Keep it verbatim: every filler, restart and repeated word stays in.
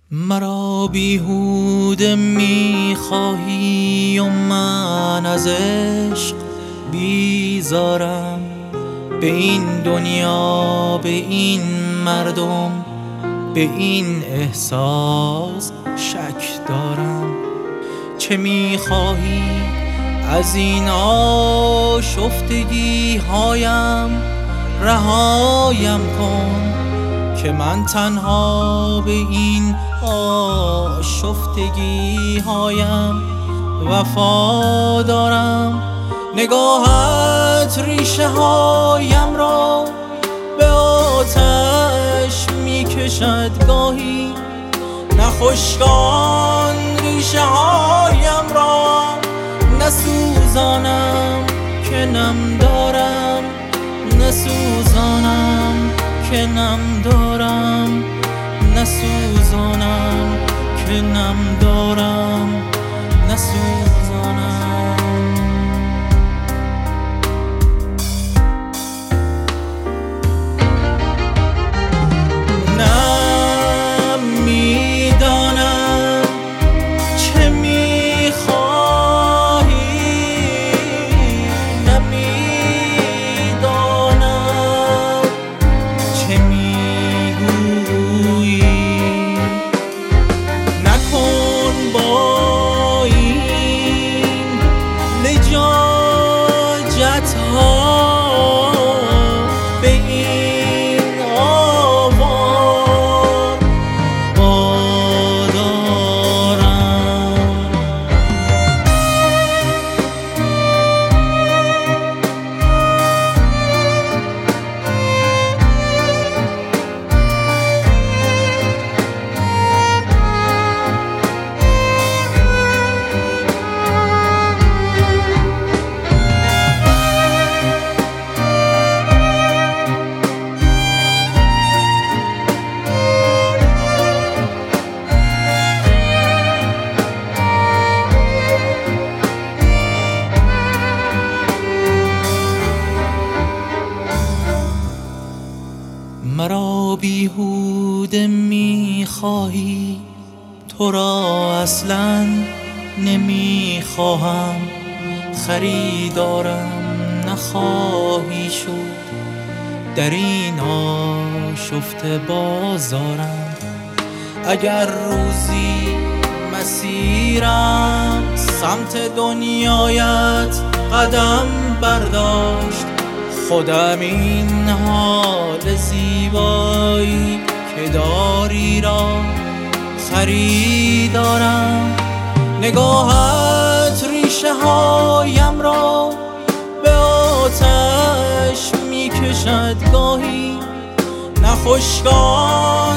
مرا بیهوده میخواهی و من از عشق بیزارم. به این دنیا، به این مردم، به این احساس شک دارم. چه میخواهی از این آشفتگی هایم؟ رهایم کن که من تنها به این آشفتگی هایم وفا دارم. نگاهت ریشه هایم را به آتش می کشد گاهی، نخشکان ریشه هایم را نسوزانم که نم دارم، نسوزانم که نم دارم، نسوزانم که نم دارم، نسوزانم. مرا بیهوده میخواهی، تو را اصلا نمیخواهم. خریدارم نخواهی شد در این آشفته بازارم. اگر روزی مسیرم سمت دنیایت قدم برداشت، خودم این حال زیبایی که داری را خریدارم. نگاهت ریشه هایم را به آتش می کشد گاهی، نخشکان